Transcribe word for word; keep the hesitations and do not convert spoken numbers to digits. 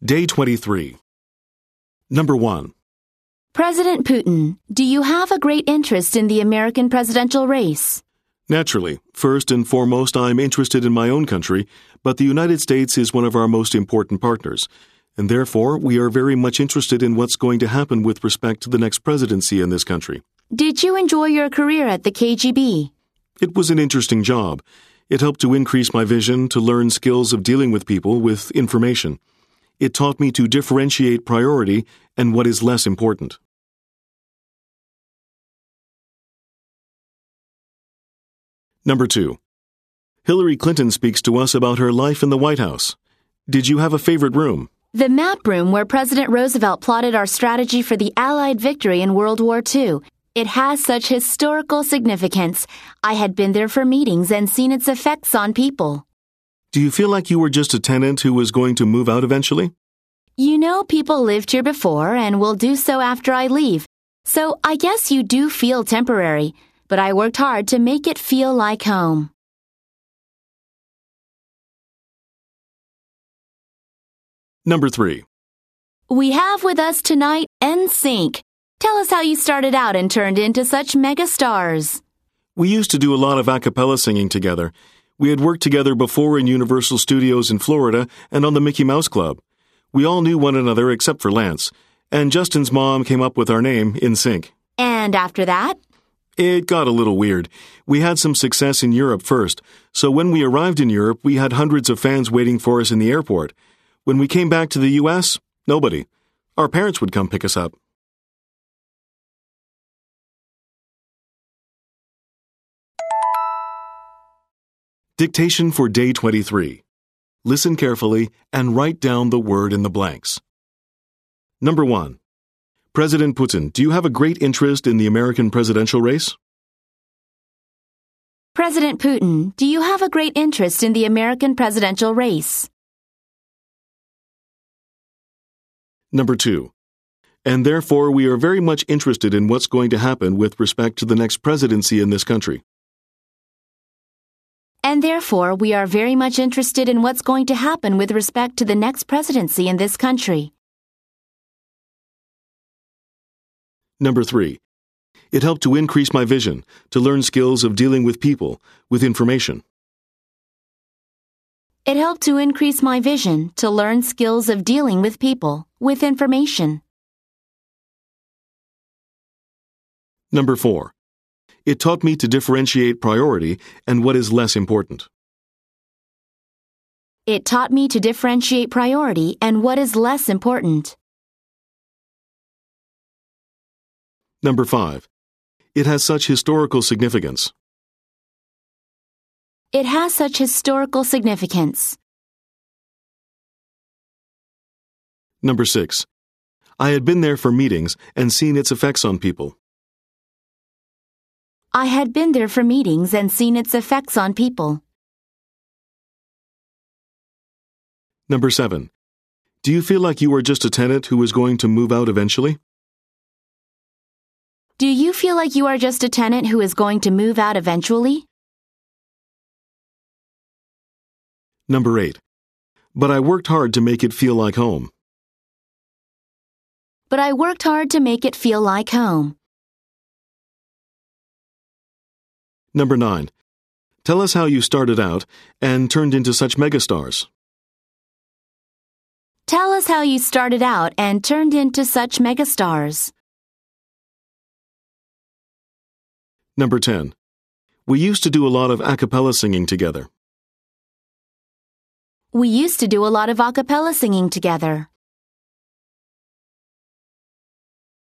Day twenty-three. Number one. President Putin, do you have a great interest in the American presidential race? Naturally, first and foremost, I'm interested in my own country, but the United States is one of our most important partners, and therefore we are very much interested in what's going to happen with respect to the next presidency in this country. Did you enjoy your career at the K G B? It was an interesting job. It helped to increase my vision, to learn skills of dealing with people, with information. It taught me to differentiate priority and what is less important. Number two. Hillary Clinton speaks to us about her life in the White House. Did you have a favorite room? The map room where President Roosevelt plotted our strategy for the Allied victory in World War Two. It has such historical significance. I had been there for meetings and seen its effects on people. Do you feel like you were just a tenant who was going to move out eventually? You know, people lived here before and will do so after I leave. So I guess you do feel temporary, but I worked hard to make it feel like home. Number three. We have with us tonight N Sync. Tell us how you started out and turned into such megastars. We used to do a lot of a cappella singing together. We had worked together before in Universal Studios in Florida and on the Mickey Mouse Club. We all knew one another except for Lance, and Justin's mom came up with our name, N Sync. And after that? It got a little weird. We had some success in Europe first, so when we arrived in Europe, we had hundreds of fans waiting for us in the airport. When we came back to the U S, nobody. Our parents would come pick us up. Dictation for Day twenty-three. Listen carefully and write down the word in the blanks. Number one. President Putin, do you have a great interest in the American presidential race? President Putin, do you have a great interest in the American presidential race? Number two. And therefore we are very much interested in what's going to happen with respect to the next presidency in this country. And therefore we are very much interested in what's going to happen with respect to the next presidency in this country. Number three. It helped to increase my vision, to learn skills of dealing with people, with information. It helped to increase my vision, to learn skills of dealing with people, with information. Number four. It taught me to differentiate priority and what is less important. It taught me to differentiate priority and what is less important. Number five. It has such historical significance. It has such historical significance. Number six. I had been there for meetings and seen its effects on people. I had been there for meetings and seen its effects on people. Number seven. Do you feel like you are just a tenant who is going to move out eventually? Do you feel like you are just a tenant who is going to move out eventually? Number eight. But I worked hard to make it feel like home. But I worked hard to make it feel like home. Number nine. Tell us how you started out and turned into such megastars. Tell us how you started out and turned into such megastars. Number ten. We used to do a lot of a cappella singing together. We used to do a lot of a cappella singing together.